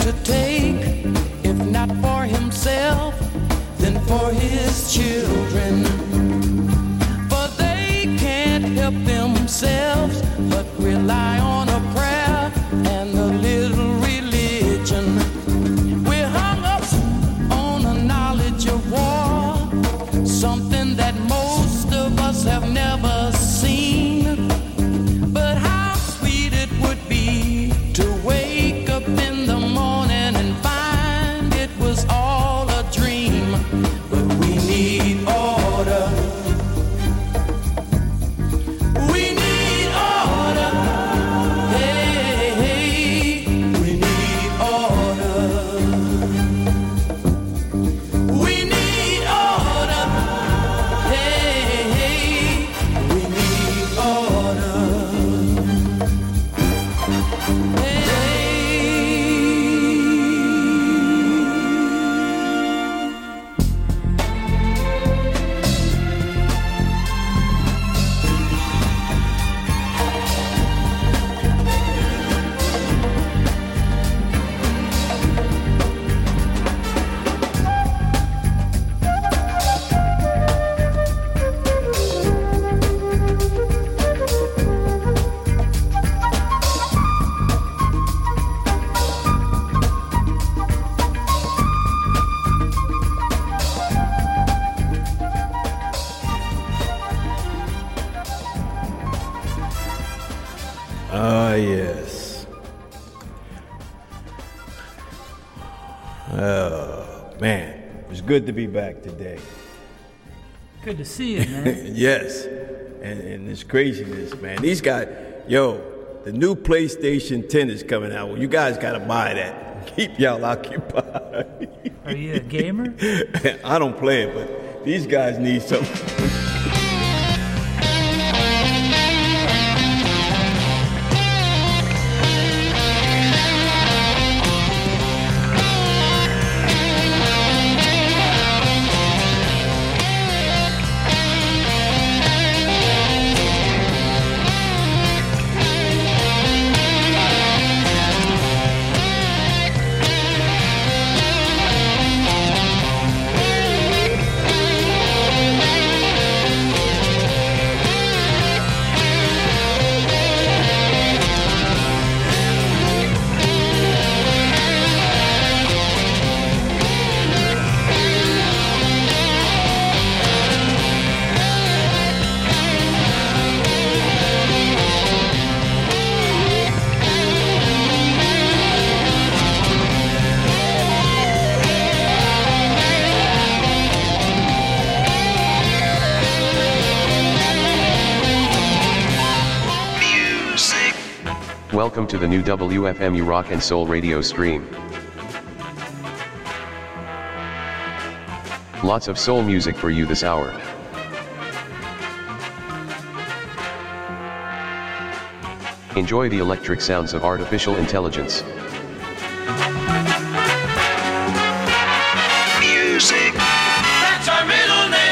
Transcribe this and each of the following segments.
to take, if not for himself, then for his children. For they can't help themselves but rely on a prayer and a little religion. We're hung up on a knowledge of war, something that most of us have never seen. But how sweet it would be to wake up in the morning and find it was all a dream. But we need order. We need order. Hey, hey, we need order. We need order. Hey, hey, we need order. Ah, yes. Oh, man. It's good to be back today. Good to see you, man. Yes. And this craziness, man. These guys, the new PlayStation 10 is coming out. Well, you guys got to buy that. Keep y'all occupied. Are you a gamer? I don't play it, but these guys need something. Welcome to the new WFMU Rock and Soul radio stream. Lots of soul music for you this hour. Enjoy the electric sounds of artificial intelligence. Music. That's our middle name.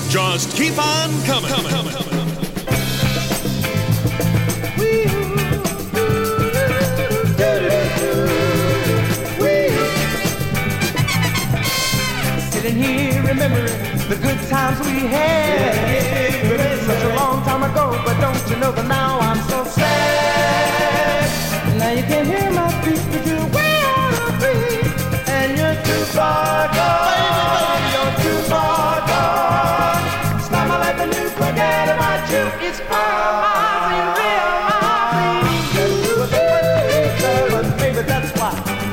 Just keep on coming. Sitting here remembering the good times we had. It's such a long time ago, but don't you know that now I'm so sad. Now you can hear my feet, but you're way out of reach, and you're too far gone. You're too far gone. Start my life and you forget about you. It's promising, realizing you were the but maybe that's why.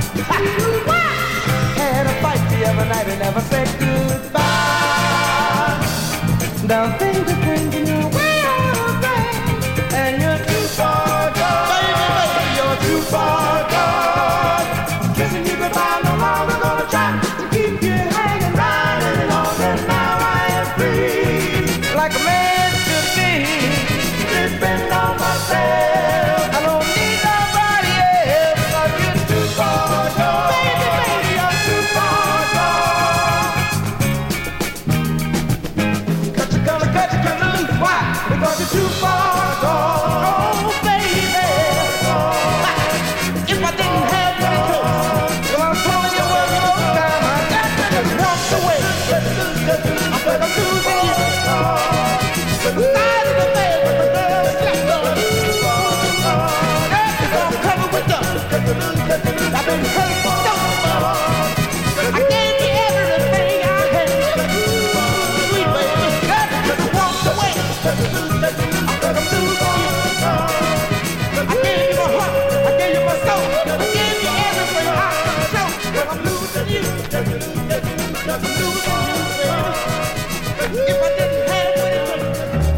Had a fight the other night and never said goodbye. Now things are changing, you're way out of range, and you're too far gone. Baby, you're too far gone. Kissing you goodbye, no longer gonna try to keep you hanging round any longer. Now I am free, like a man should be. Depend on myself. I don't need nobody else. 'Cause you're too far gone. Baby, you're too far gone. Cut you gonna lose. Why? Because you're too far gone. Oh, baby. If I didn't have any choice, well, I'm telling you what, you know, time I got to just walk away. I'm gonna lose you. The side of the bed with the girl slept on. Earth is all covered with dust. I've been hurt so much. I gave you everything I had. Sweet baby, just walk away. I'm gonna lose you. I gave you my heart, I gave you my soul, I gave you everything I could show. But I'm losing you. I'm losing you, baby. If I didn't have what it took.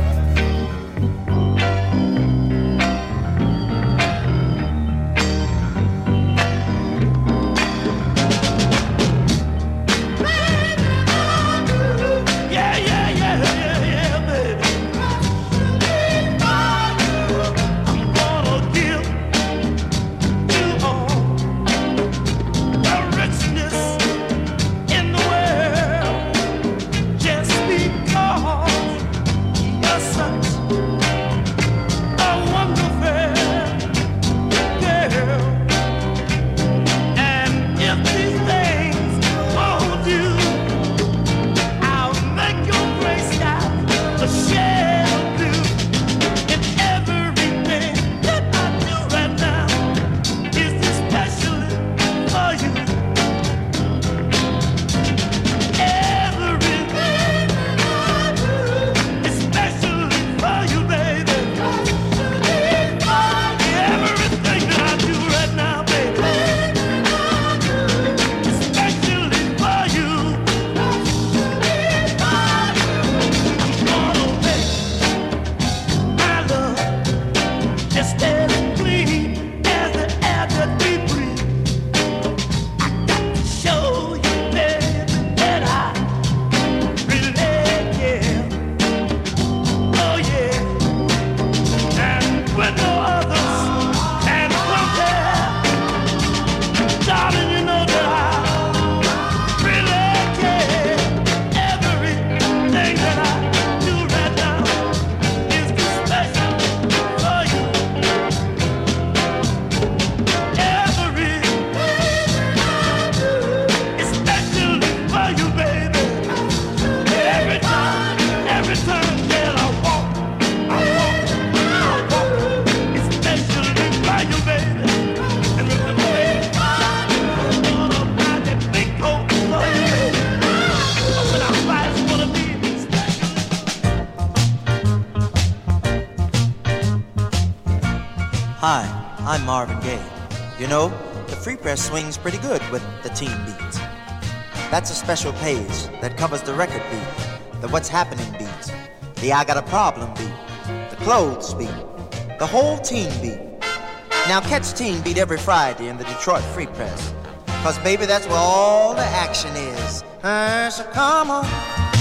Hi, I'm Marvin Gaye. You know, the Free Press swings pretty good with the teen beats. That's a special page that covers the record beat, the what's happening beat, the I got a problem beat, the clothes beat, the whole teen beat. Now catch Teen Beat every Friday in the Detroit Free Press, 'cause baby, that's where all the action is. So come on,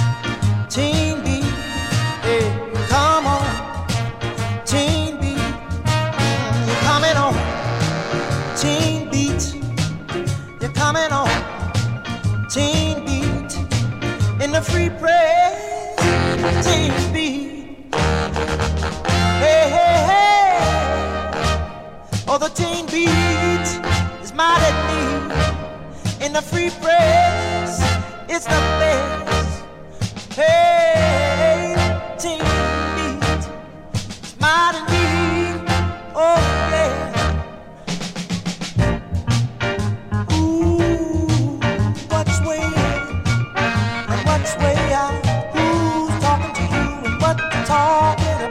Teen Beat, hey, come on, Teen Beat, you're coming on, Teen Beat, you're coming on, Teen Beat, in the Free Press.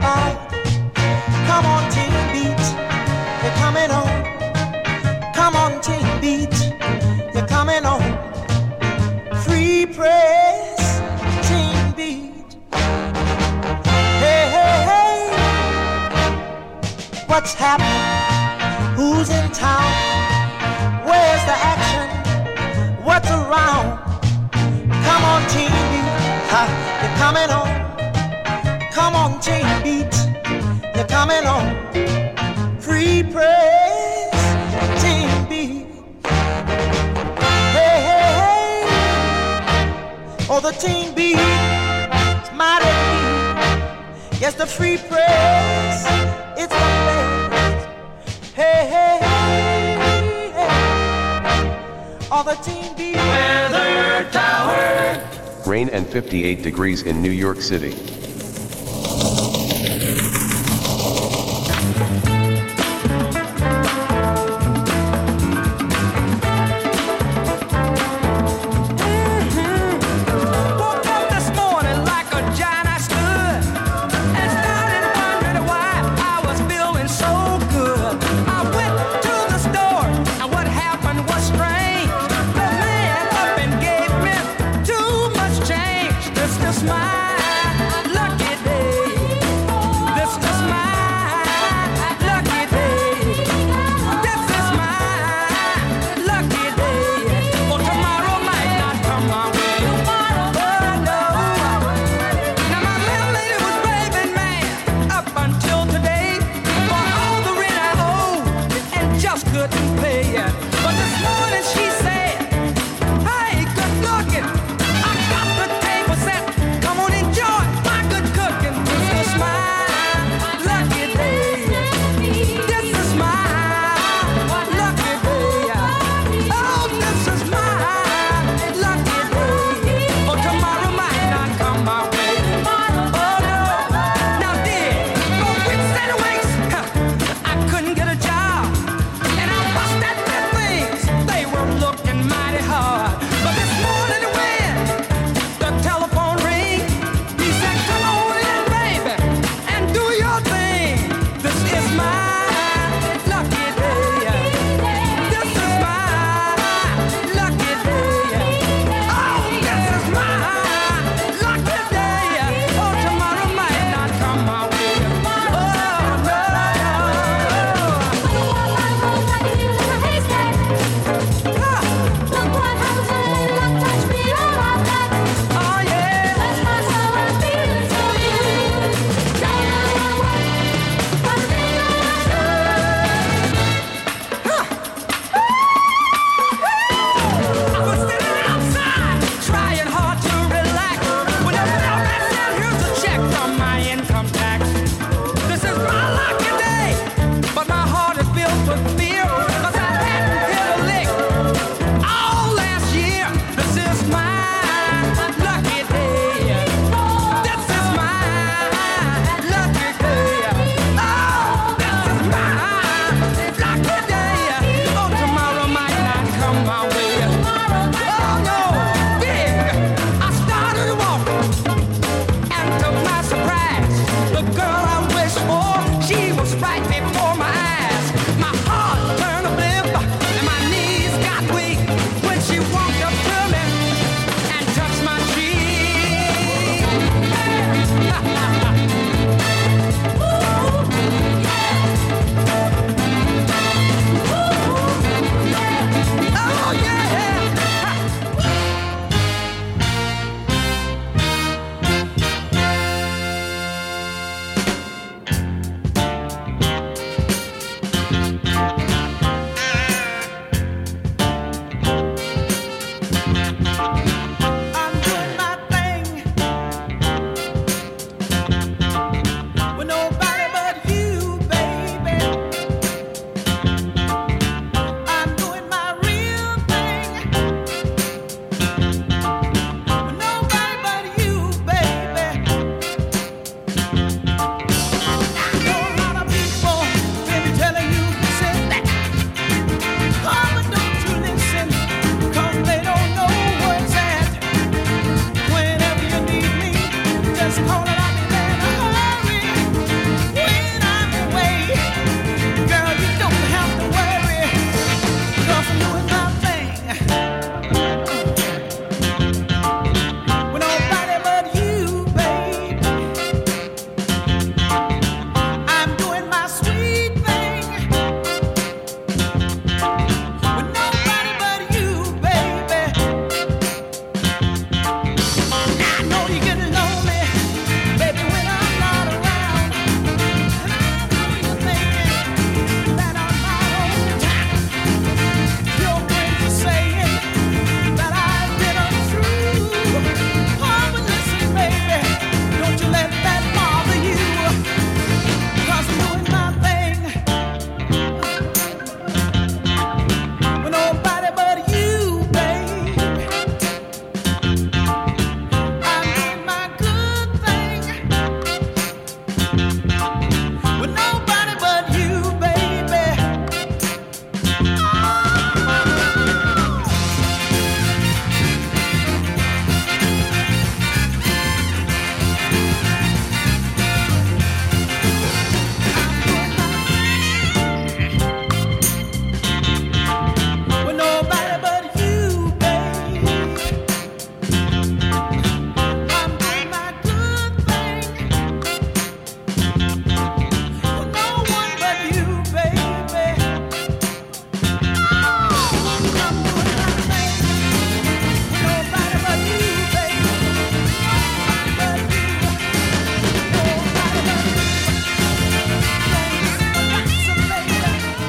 light. Come on, Team Beats, you're coming on. Come on, Team Beats, you're coming on. Free press, Team Beat. Hey, hey, hey. What's happening? Who's in town? Where's the action? What's around? Come on, Team Beat, ha, you're coming on. Come on, Team Beat, you're coming on. Free press, Team Beat. Hey, hey, hey. Oh, the Team Beat is mighty neat. Yes, the free press, it's the best. Hey, hey, hey. Oh, the Team Beat. Weather Tower. Rain and 58 degrees in New York City.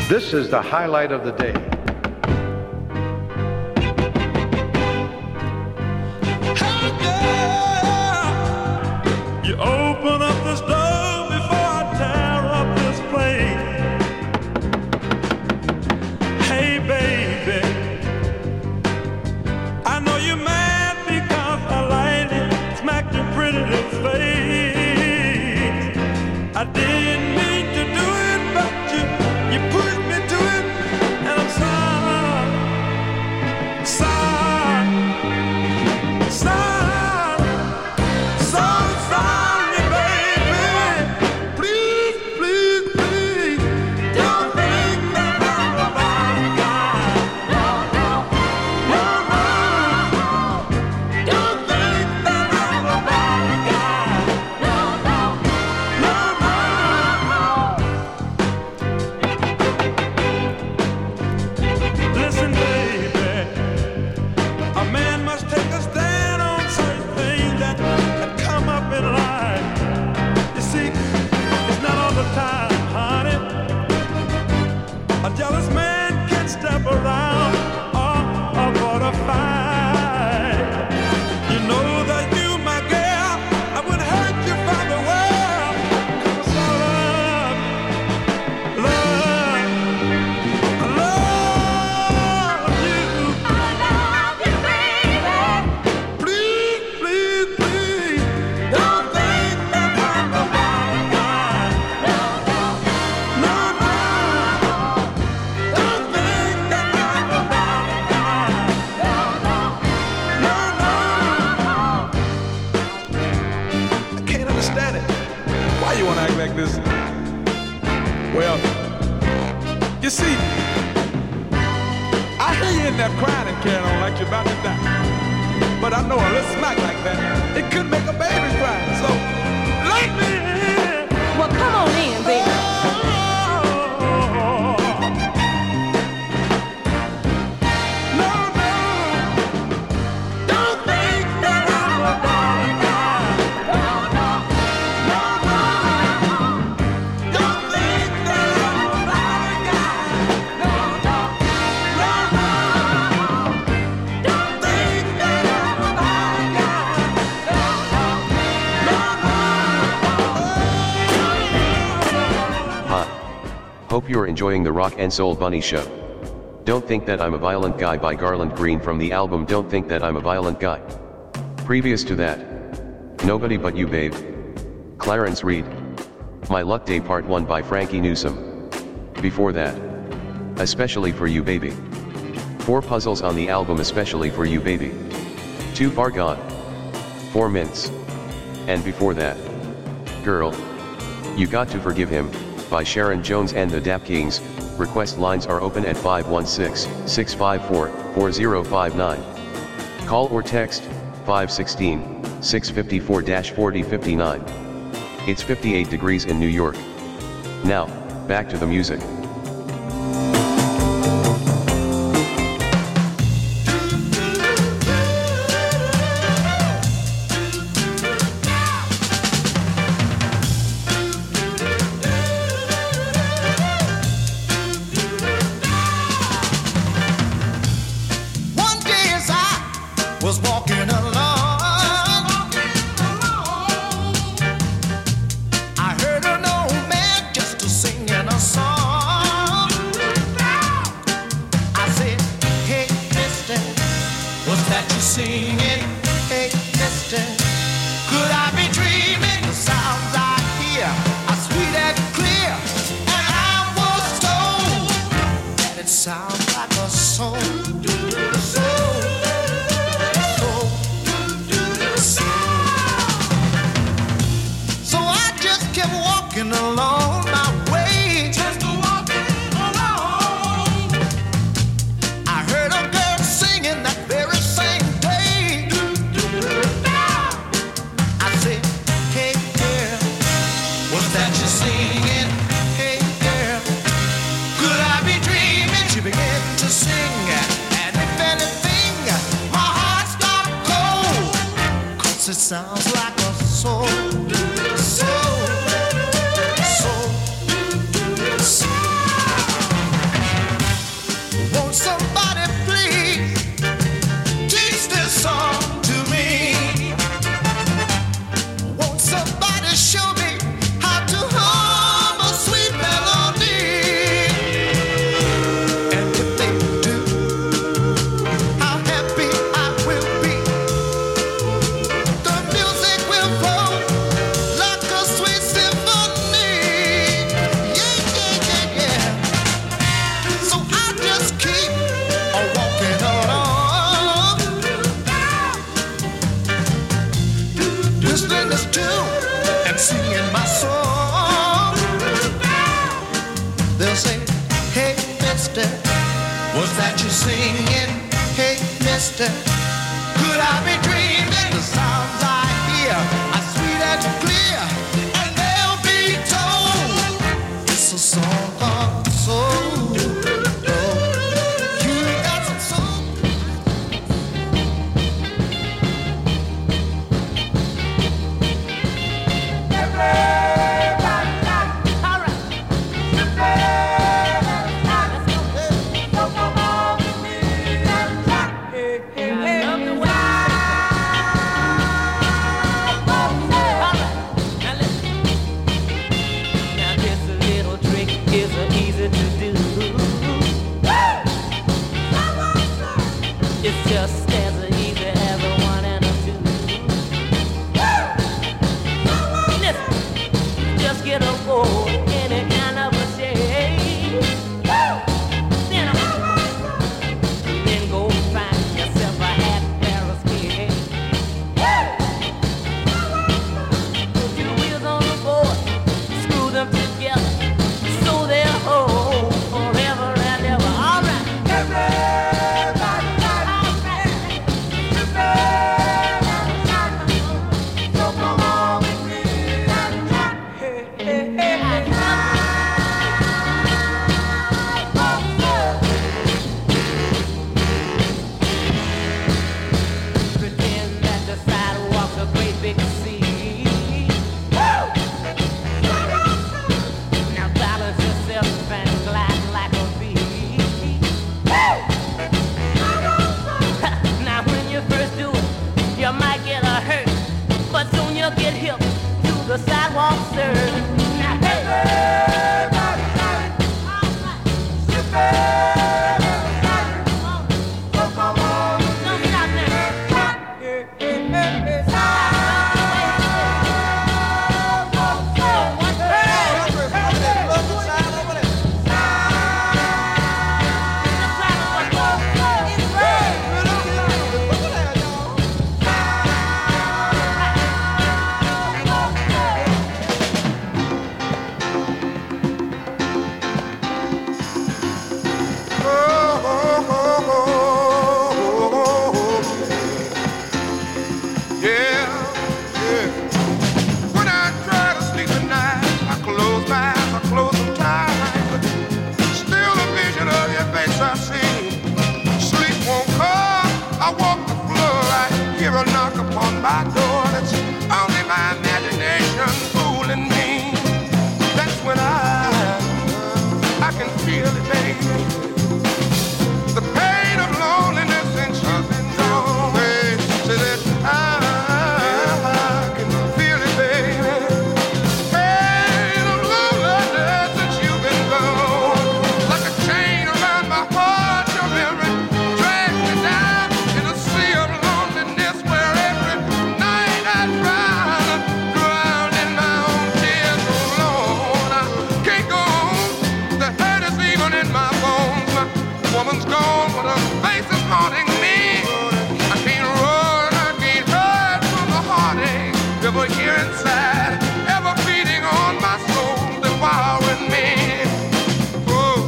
This is the highlight of the day. Hey girl, you open up this door before I tear up this place. Hey baby, I know you're mad because I lightly smacked your pretty little face. I didn't mean to do it, but you pushed me to it, and I'm sorry, sorry, sorry, so sorry, baby. Please, please, please, don't think that I'm a bad guy. No, no, no, no. Don't think that I'm a bad guy. No, no, no, no. Listen, baby, a man must take a stand on certain things that come up in life. You see, it's not all the time, honey. A jealous man can step around or go to fight. You know that you, my girl, I would hurt you from the world. 'Cause I love you. I love you, baby. Please, please, please, don't think that I'm a bad guy. No, no, no, no. Don't think that I'm a bad guy. No, no, no, no. I can't understand it. Why you wanna act like this? Well, you see, I hear you in there crying and carrying on like you're about to die. But I know a little smack like that, it could make a baby cry. So, let me in. Well, come on in, baby. No, no. Don't think that I'm a bad guy. No, no, no, no. Don't think that I'm a bad guy. No, no, no, no. Don't think that I'm a bad guy. No, no, no. Hi. Hope you're enjoying the Rock and Soul Bunny Show. Don't Think That I'm a Violent Guy by Garland Green from the album Don't Think That I'm a Violent Guy. Previous to that, Nobody But You Babe, Clarence Reed, My Luck Day Part 1 by Frankie Newsom. Before that, Especially For You Baby. 4 puzzles on the album Especially For You Baby. Too Far Gone. 4 Minutes. And before that, Girl, You Got to Forgive Him, by Sharon Jones and the Dap Kings. Request lines are open at 516-654-4059. Call or text 516-654-4059. It's 58 degrees in New York. Now, back to the music. One day as I was walking along, I heard an old man just singing a song. I said, hey, mister, what's that you singing? Hey, mister, could I be dreaming? The sounds I hear are sweet and clear, and I was told that it sounds like a soul. So I just kept walking along my way. Just walking along. I heard a girl singing that very same day. I said, hey girl, what's that you're singing? Hey girl, could I be dreaming? She began to sing, and if anything, my heart stopped cold. 'Cause it sounds like a soul. Soul. Soul. Soul. singing, hey mister, could I be dreaming? The sounds I hear are sweet and clear, and they'll be told it's a song of soul. You got some soul. It's just as easy as a one and a two. Listen, just get a board, any kind of a shade. Then go find yourself a half pair of skates. Put your wheels on the board, screw them together, so they'll hold forever and ever. All right. Get hip to the sidewalk, sir. Now, hey, come on, don't stop now. My door, it's only my imagination fooling me. That's when I can feel it, baby. The pain of loneliness and you've been gone away. Say that I can feel it, baby. Pain of loneliness since you've been gone. Like a chain around my heart, your memory drags me down in a sea of loneliness where every night I drown in my own tears. Oh Lord, I can't go on. The hurt is even in my bones. My woman's gone, but her face is haunting me. I can't run, I can't hide from the heartache ever here inside, ever feeding on my soul, devouring me. Oh,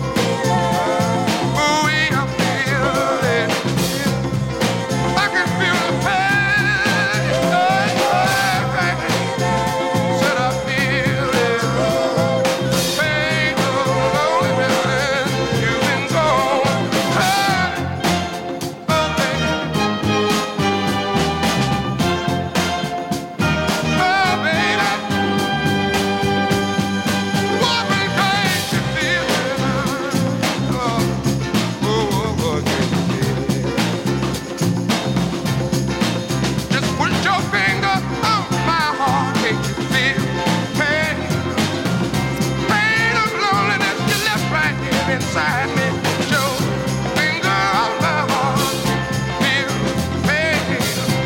I feel it. I can feel the pain. Said I feel it. Pain of loneliness. You've been gone. Oh, baby. Oh, baby. Woman, can't you feel it? Oh, can't you feel it? Just put your finger on my heart, can't you feel pain? Pain of loneliness you left right here inside me. Put your finger on my heart, feel pain.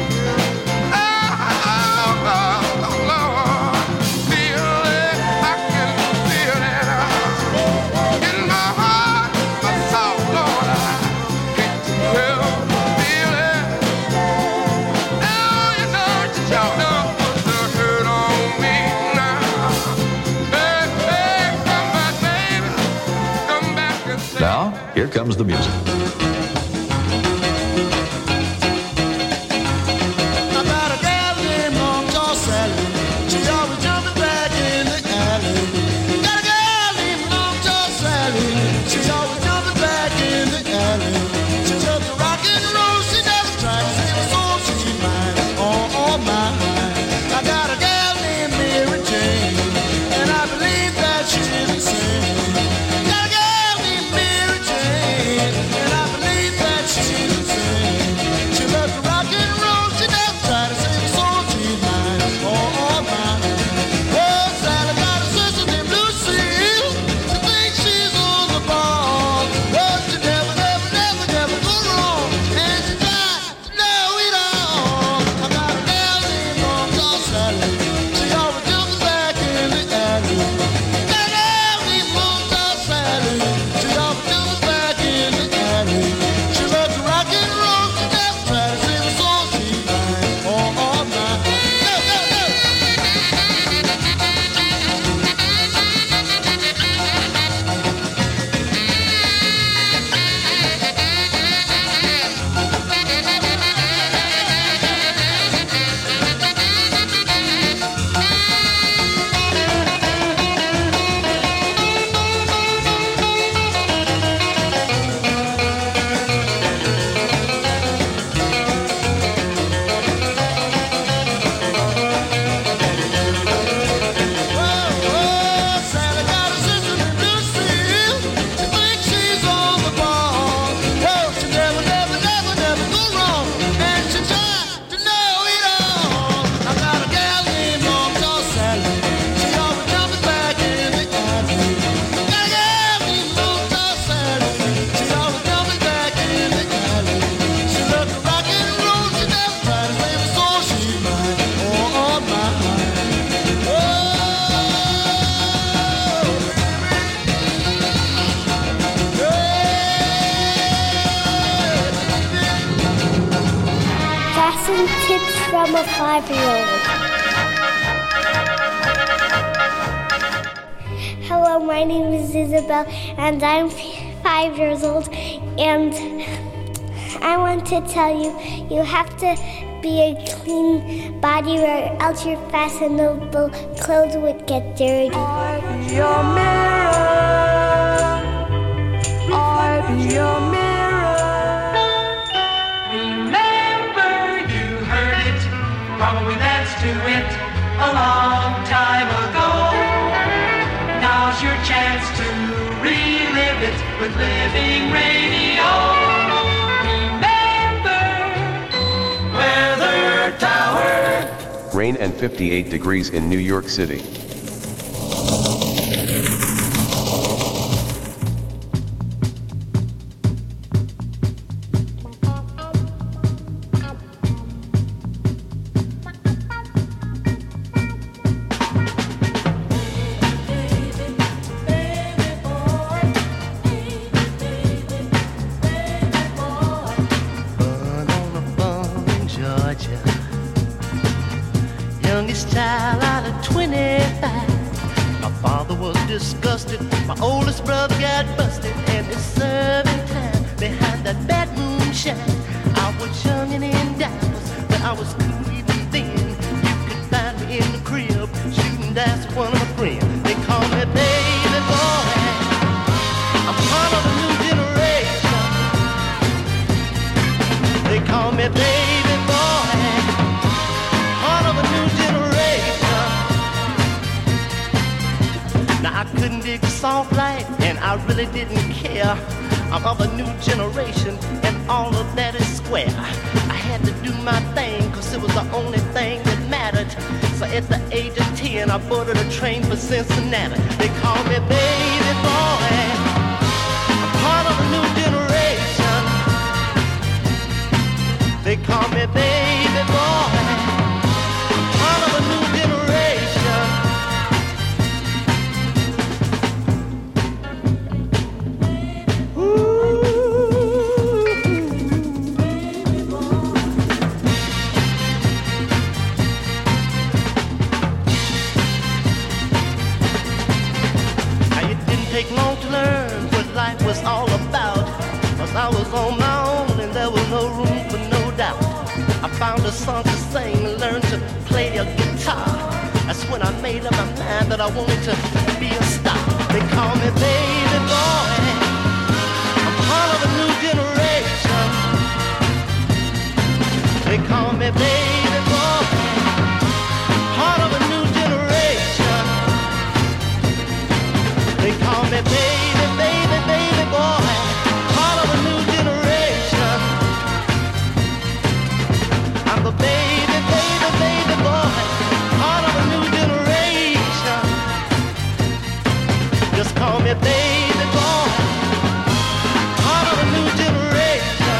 Oh, Lord, feel it, I can feel it in my heart, my soul, Lord, I can't feel it. Now you know put the hurt on me now. Hey, come back, baby, come back and say. Now, here comes the music. I'm a 5-year-old. Hello, my name is Isabel, and I'm 5 years old, and I want to tell you, you have to be a clean body or else your fashionable clothes would get dirty. I'll be your mirror. I'll be your mirror. Remember you heard it, probably danced to it a long time ago. Now's your chance to relive it with Living Radio. Remember, Weather Tower. Rain and 58 degrees in New York City. Youngest child out of 25. My father was disgusted. My oldest brother got busted, and it's serving time behind that bad moonshine. I was young and in diapers, but I was cool even then. You could find me in the crib shooting dice with one of my friends. They call me baby boy. I'm part of a new generation. They call me baby boy. Part of a new generation. Now I couldn't dig the soft life, and I really didn't care. I'm of a new generation, and all of that is square. I had to do my thing, cause it was the only thing that mattered. So at the age of 10, I boarded a train for Cincinnati. They call me baby boy. I'm part of a new generation. They call me baby boy. Part of a new generation. Take long to learn what life was all about. Cause I was on my own and there was no room for no doubt. I found a song to sing and learned to play a guitar. That's when I made up my mind that I wanted to be a star. They call me baby boy. I'm part of a new generation. They call me baby boy. Part of a new generation. They call me baby, baby, baby boy. Part of a new generation. I'm the baby, baby, baby boy. Part of a new generation. Just call me baby boy. Part of a new generation.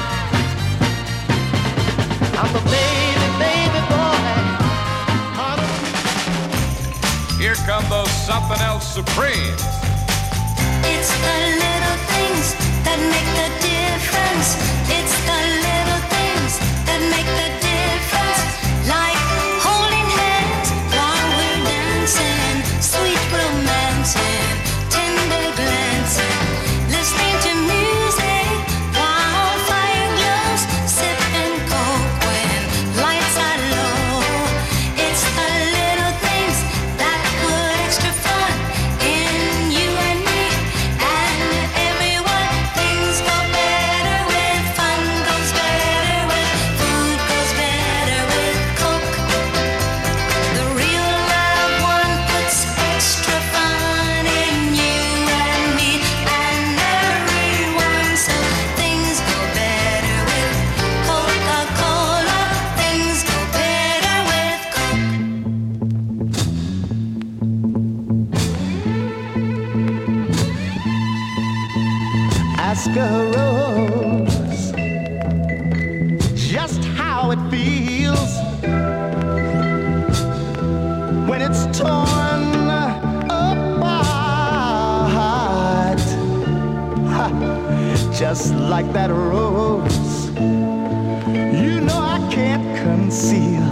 I'm the baby, baby boy. Part of Here come those something else Supremes. It's the little things that make the difference. It's the little things that make the difference. Like holding hands while we're dancing, sweet romancing, tender glancing, listening to music while fire glows, sipping coke when lights are low. It's the little things that put extra fun in you and me and everyone. Things go better with fun, goes better with food, goes better with Coke. The real love one puts extra fun in you and me and everyone. So things go better with Coca-Cola. Things go better with Coke. Ask a rose just how it feels when it's torn apart. Ha, just like that rose, you know I can't conceal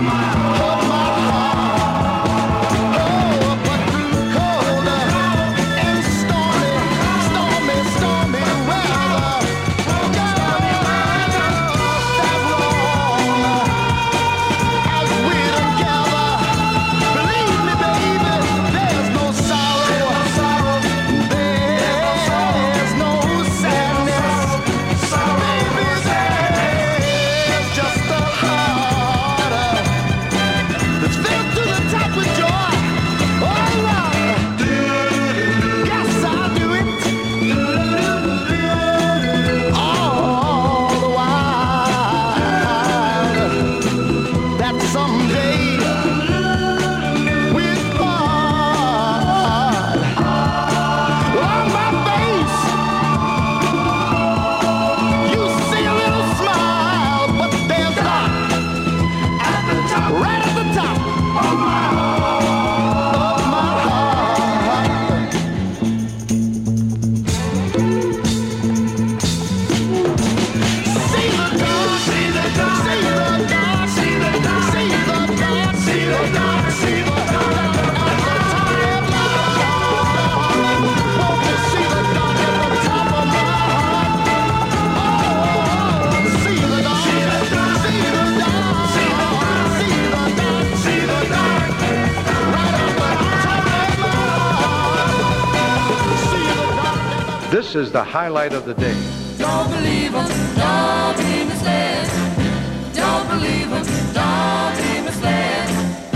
This is the highlight of the day. Don't believe him, don't be misled. Don't believe him, don't be misled.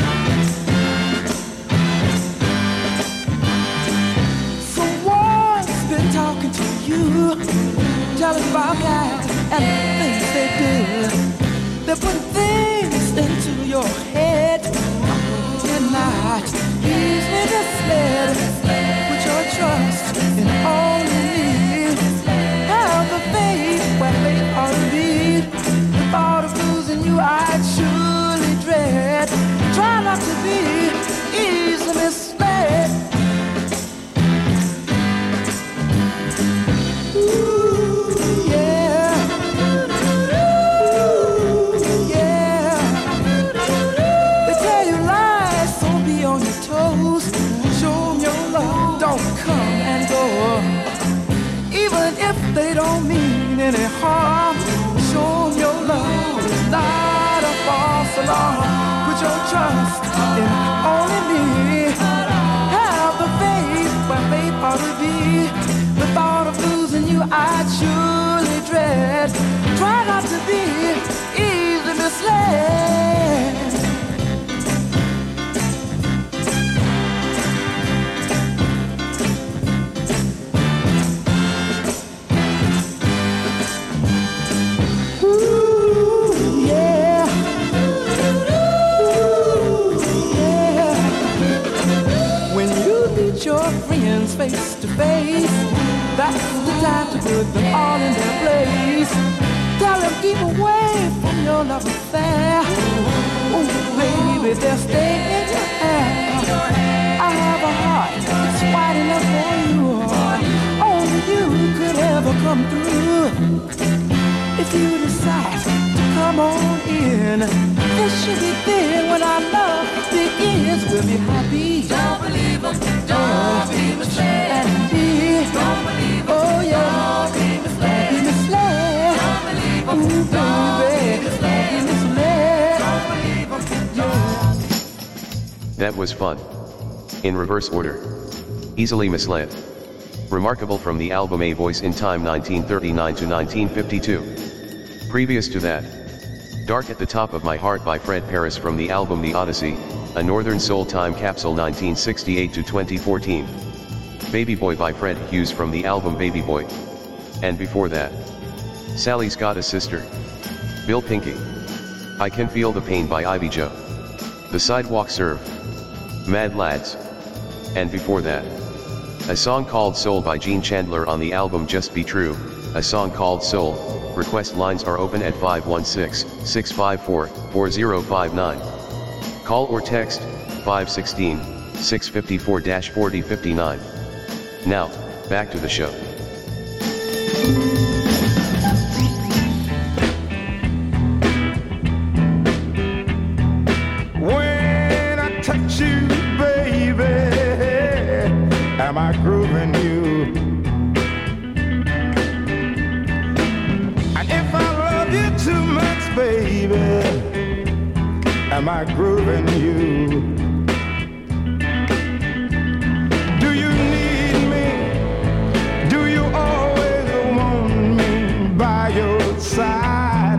Someone's been talking to you, telling about guys and the things they do. They're putting things into your head. You're not easily misled. Put your trust in only me. Have the faith when they are indeed. The thought of losing you I'd surely dread. Try not to be easily misled. Ooh, yeah. Ooh, yeah. They tell you lies, so be on your toes. Show them your love, don't come and go. Even if they don't mean any harm, show them your love, not a false alarm. Put your trust in only me. Have the faith where faith ought to be. The thought of losing you I'd surely dread. Try not to be easily misled. Ooh, yeah. Ooh, yeah. When you meet your friends face to face, that's the time to put them all in their place. Tell them keep away from your love affair. Oh, baby, they'll stay in your hair. I have a heart that's wide enough for you. Only you could ever come through. If you decide to come on in, this should be then when our love begins. We'll be happy. Don't believe them, don't be misled. Don't believe them, oh yeah, don't be misled. Be misled. Don't believe them, ooh, baby, don't be misled. Don't believe them, yeah. That was fun. In reverse order. Easily misled. Remarkable from the album A Voice in Time 1939 to 1952. Previous to that, Dark at the Top of My Heart by Fred Paris from the album The Odyssey, a Northern Soul Time Capsule 1968 to 2014. Baby Boy by Fred Hughes from the album Baby Boy. And before that, Sally's Got a Sister. Bill Pinky. I Can Feel the Pain by Ivy Joe. The Sidewalk Serve. Mad Lads. And before that, a song called Soul by Gene Chandler on the album Just Be True, a song called Soul. Request lines are open at 516-654-4059. Call or text 516-654-4059. Now, back to the show. touch you, baby, am I grooving you? And if I love you too much, baby, am I grooving you? Do you need me? Do you always want me by your side?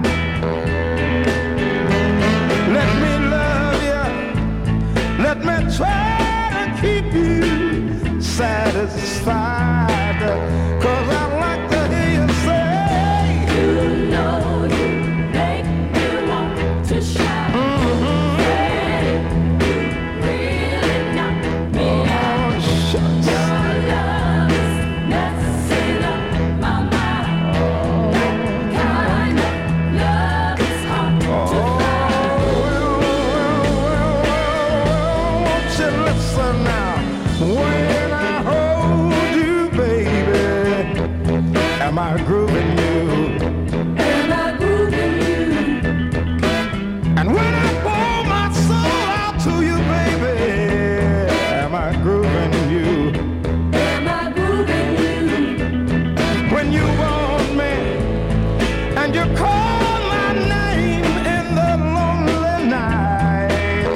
Let me love you. Let me try to keep you satisfied. 'Cause I like to hear you say, you know you make me want to shout. Am I grooving you? Am I grooving you? And when I pour my soul out to you, baby, am I grooving you? Am I grooving you? When you want me and you call my name in the lonely night,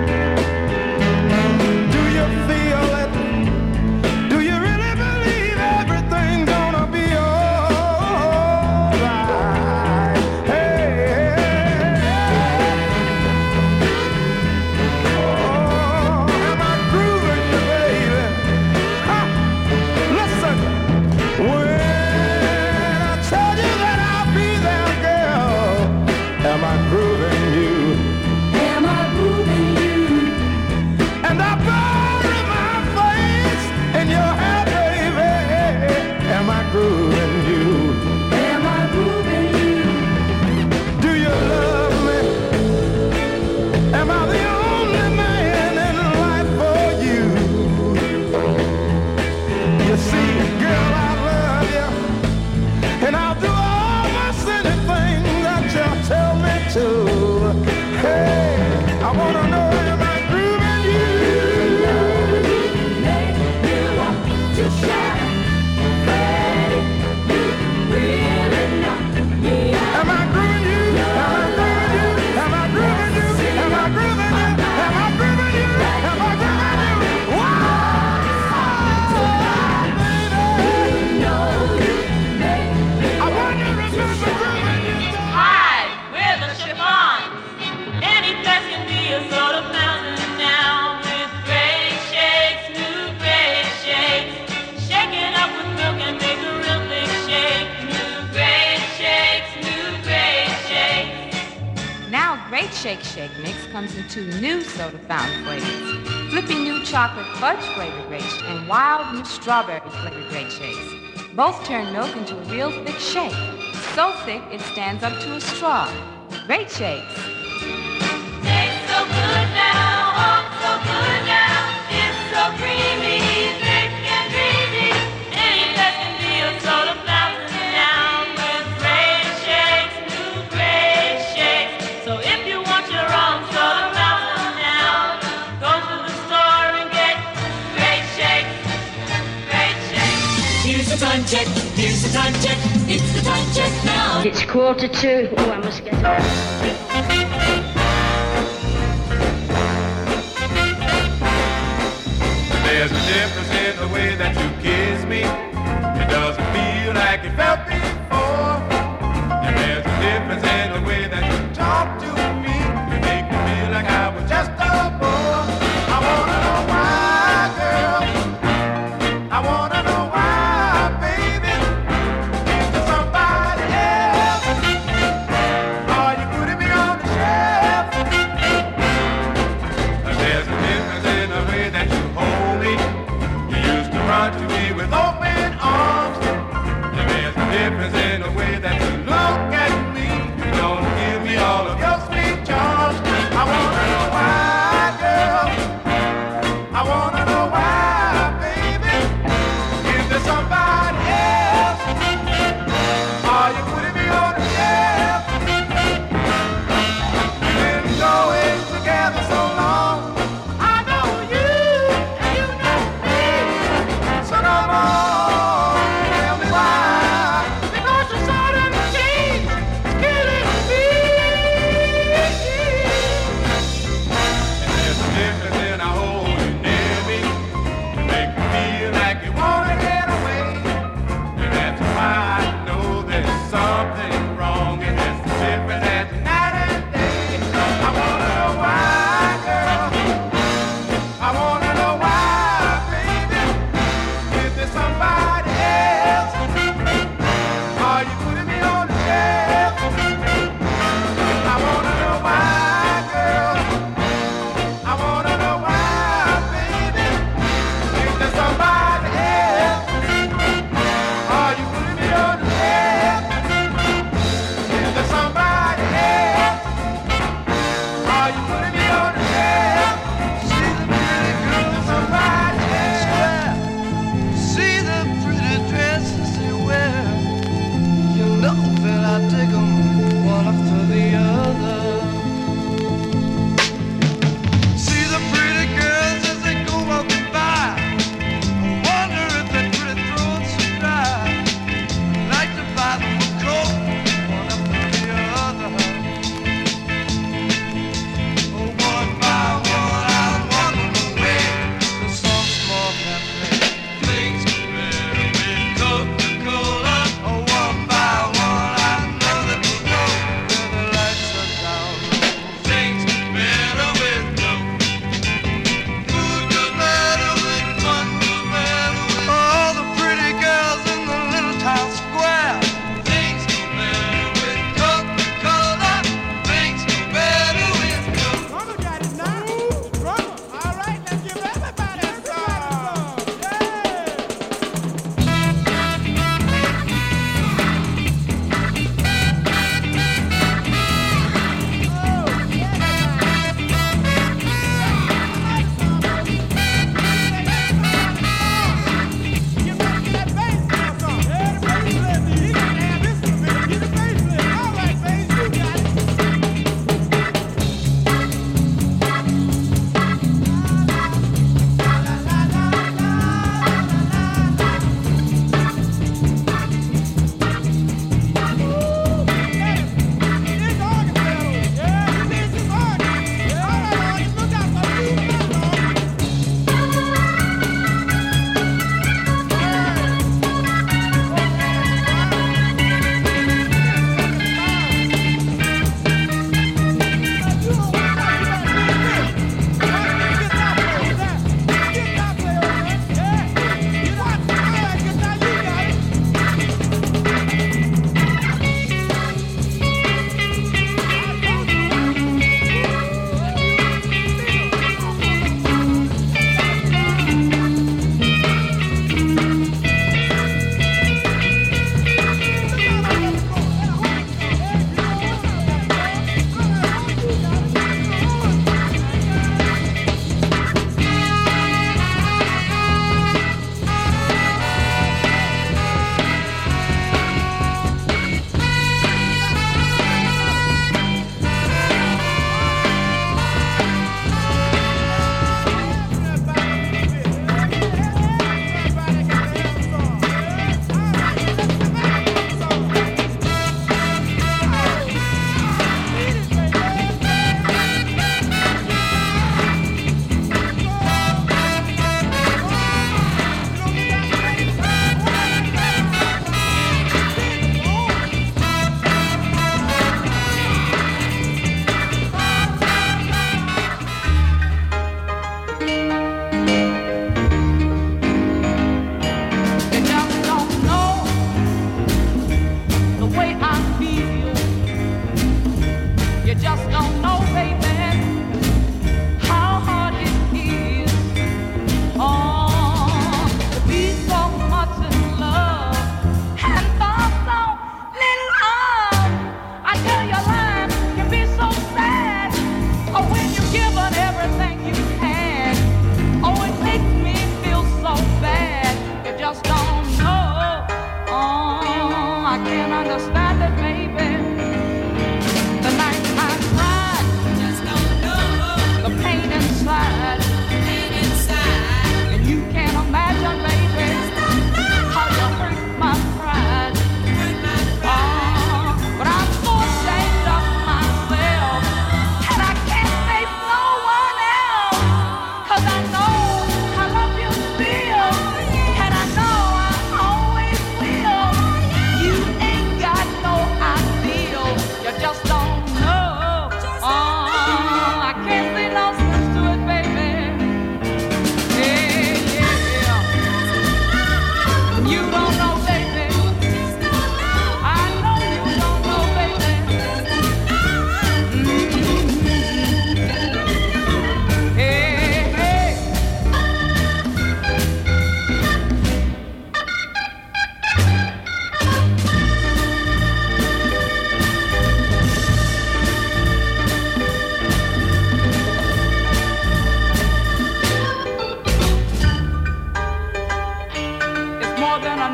do you feel it? Do you really believe everything's gonna be Shake Shake Mix comes in 2 new soda fountain flavors. Flipping new chocolate fudge flavored grape and wild new strawberry flavored grape shakes. Both turn milk into a real thick shake. So thick it stands up to a straw. Great shakes. Tastes so good now, oh so good now. It's so creamy, thick and dreamy. Any that can be a soda fountain now with great shakes, new great shakes. So if you want your own soda fountain now, go to the store and get great shakes, great shakes. Here's the time check, here's the time check, it's the time check now. It's 1:45. Oh, I must get up. There's a difference in the way that you kiss me. It doesn't feel like it felt before. And there's a difference in the way that you talk to me. You make me feel like I was just a boy. I wanna know why, girl. I wanna know why, baby. Is there somebody else? Are you putting me on the shelf?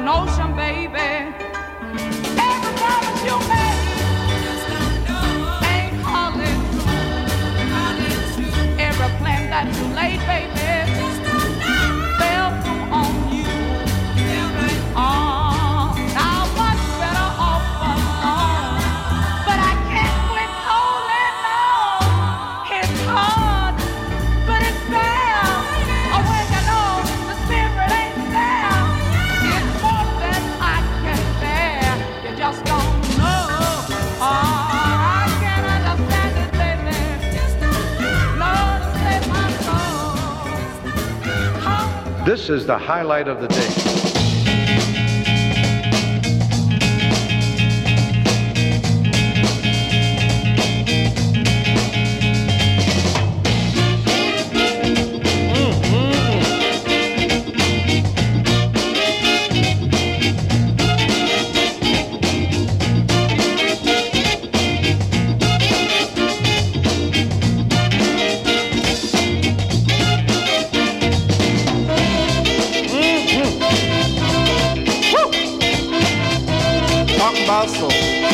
notion, baby. Every promise you made ain't hardly true. Every plan that you laid, baby, fell through on you. Now what's better off alone? But I can't quit holding on. It's hard, but it's fair. When you know the spirit ain't there, it's more than I can bear. You just don't know. I can't understand it, baby. Lord, save my soul. This is the highlight of the day. Basso.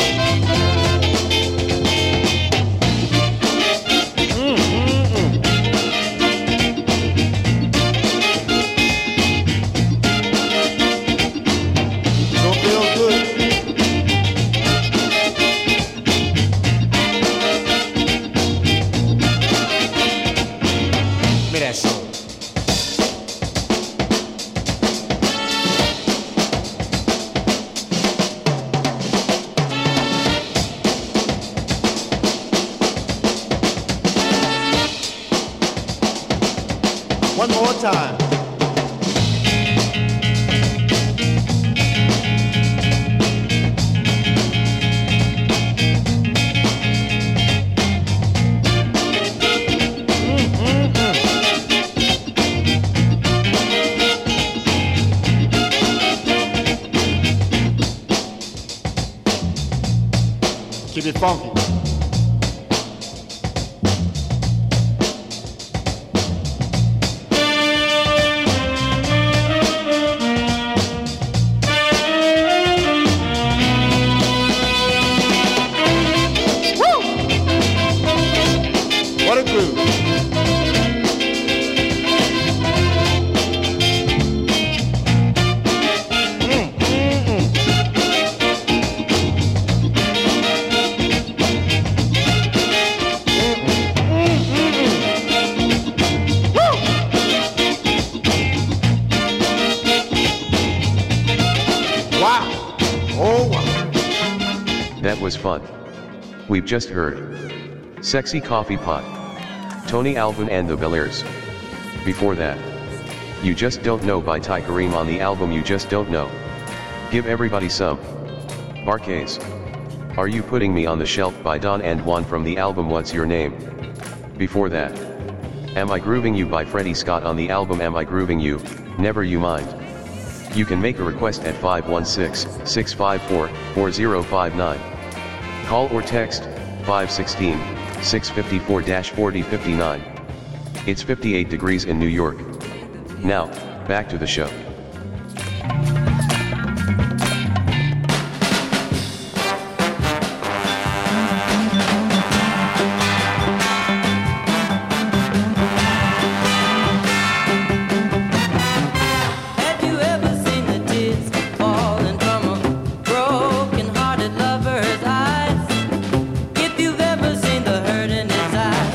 Don't feel good. Give me that song. One more time. Keep it funky. What a groove. Wow. Oh, wow. That was fun. We've just heard Sexy Coffee Pot, Tony Alvin and the Bel-Airs. Before that, You Just Don't Know by Ty Kareem on the album You Just Don't Know. Give Everybody Some. Marquez. Are You Putting Me on the Shelf by Don and Juan from the album What's Your Name? Before that, Am I Grooving You by Freddie Scott on the album Am I Grooving You? Never You Mind. You can make a request at 516-654-4059. Call or text 516-654-4059. It's 58 degrees in New York. Now, back to the show.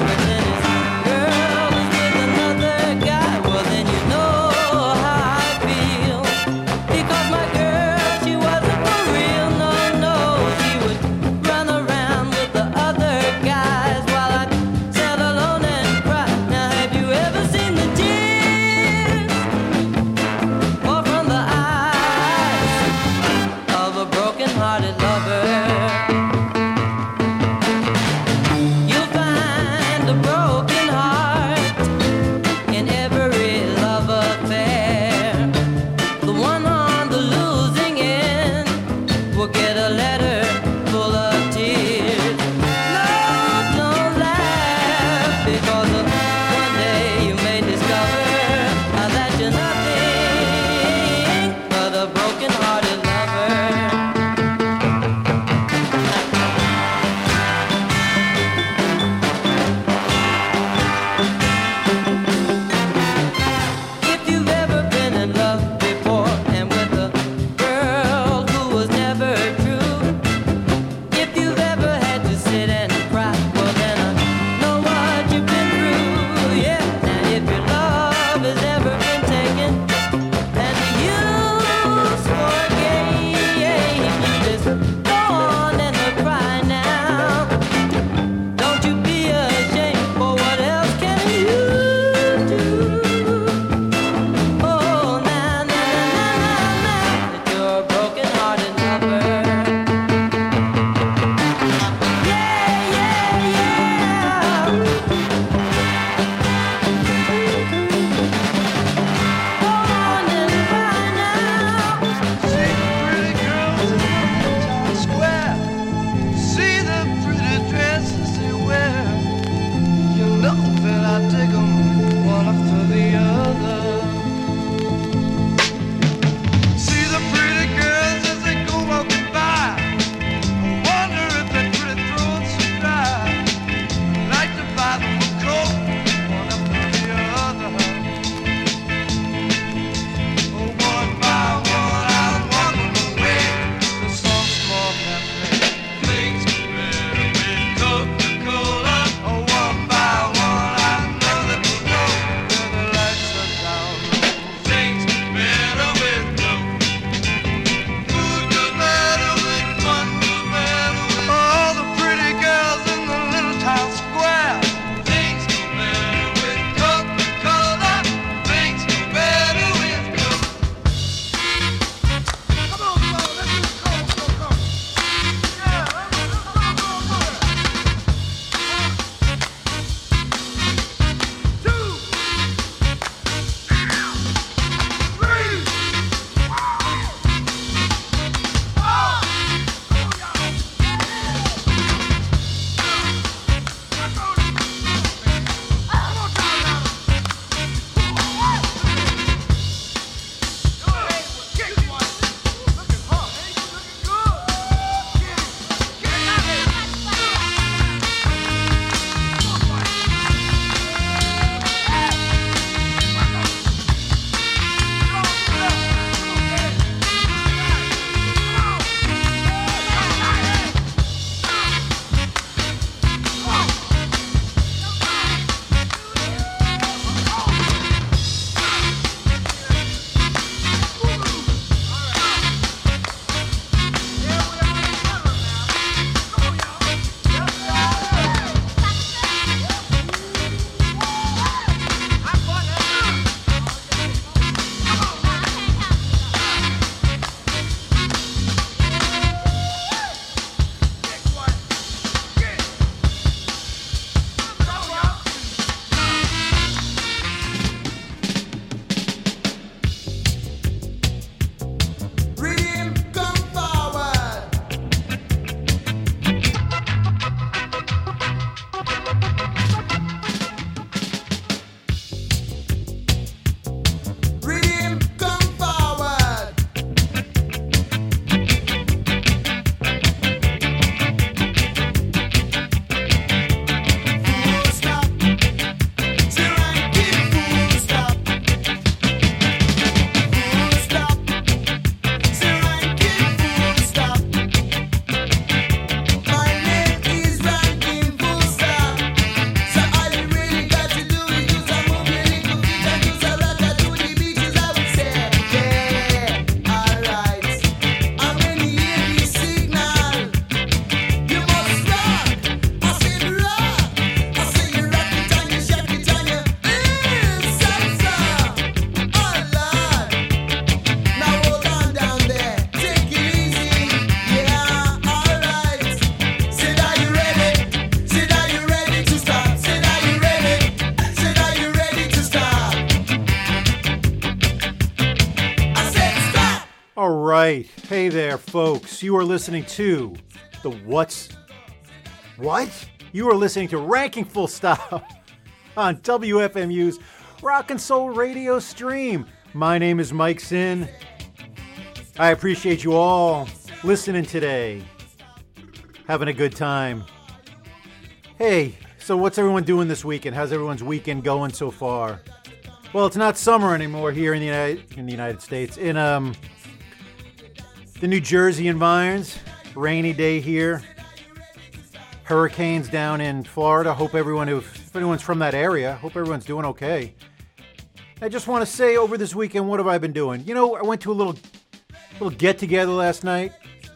Girl is with another guy, well then you know how I feel. right. Hey there, folks. You are listening to the What? You are listening to Ranking Full Stop on WFMU's Rock and Soul Radio stream. My name is Mike Sin. I appreciate you all listening today. Having a good time. Hey, so what's everyone doing this weekend? How's everyone's weekend going so far? Well, it's not summer anymore here in the United States. In the New Jersey environs, rainy day here. Hurricanes down in Florida. Hope everyone, if anyone's from that area, hope everyone's doing okay. I just want to say over this weekend, what have I been doing? You know, I went to a little get-together last night.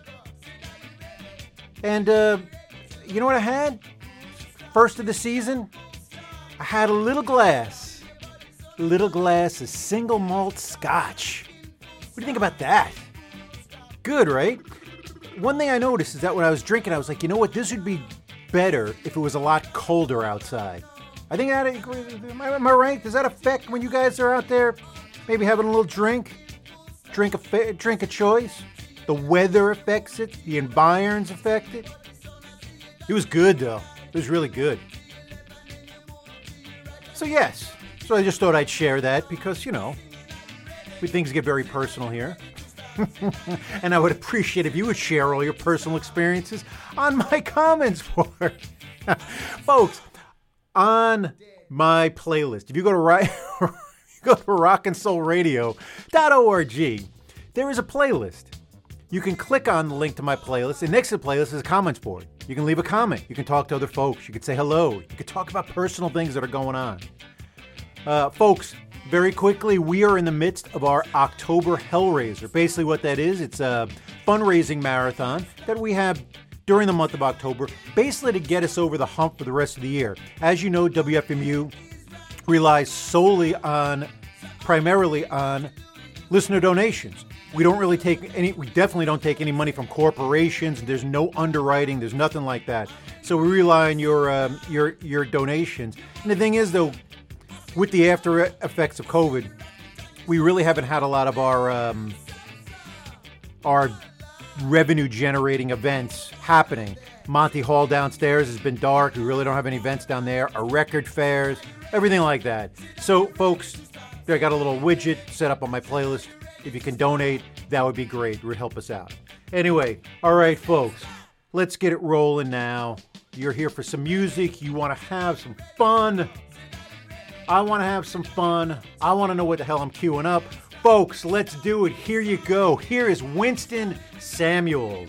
And, you know what I had? First of the season, I had a little glass of single malt scotch. What do you think about that? Good, right? One thing I noticed is that when I was drinking, I was like, you know what? This would be better if it was a lot colder outside. I think that, am I right? Does that affect when you guys are out there maybe having a little drink? Drink a choice? The weather affects it. The environs affect it. It was good, though. It was really good. So, yes. So I just thought I'd share that because, you know, things get very personal here. And I would appreciate if you would share all your personal experiences on my comments board. Folks, on my playlist, if you go to rockandsoulradio.org, there is a playlist. You can click on the link to my playlist, and next to the playlist is a comments board. You can leave a comment. You can talk to other folks. You can say hello. You can talk about personal things that are going on. Folks, very quickly, we are in the midst of our October Hellraiser. Basically what that is, it's a fundraising marathon that we have during the month of October, basically to get us over the hump for the rest of the year. As you know, WFMU relies primarily on listener donations. We definitely don't take any money from corporations. There's no underwriting. There's nothing like that. So we rely on your donations. And the thing is, though, with the after effects of COVID, we really haven't had a lot of our revenue-generating events happening. Monty Hall downstairs has been dark. We really don't have any events down there. Our record fairs, everything like that. So, folks, I got a little widget set up on my playlist. If you can donate, that would be great. It would help us out. Anyway, all right, folks, let's get it rolling now. You're here for some music. You want to have some fun. I want to have some fun. I want to know what the hell I'm queuing up. Folks, let's do it. Here you go. Here is Winston Samuels.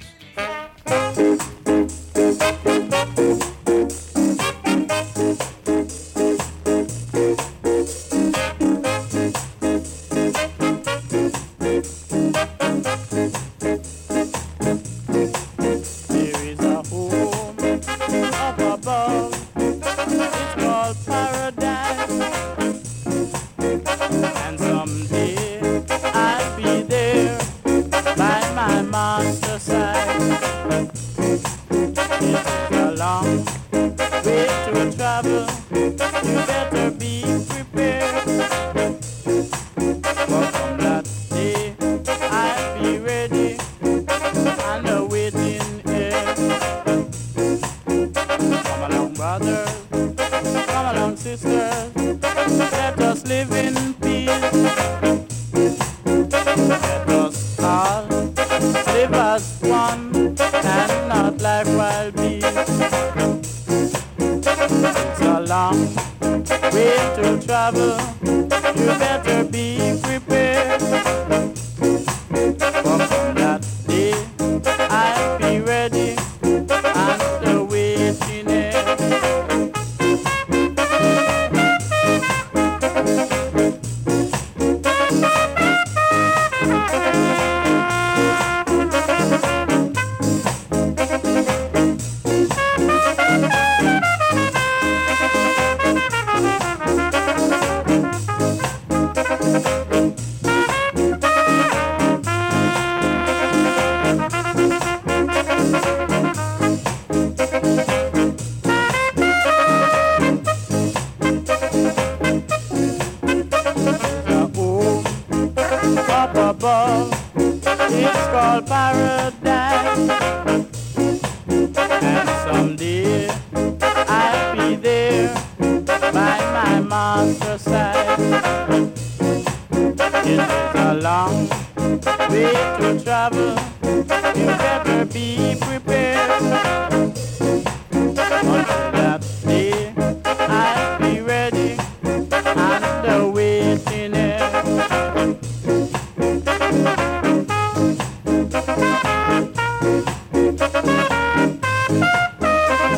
It's called paradise. And someday I'll be there by my master's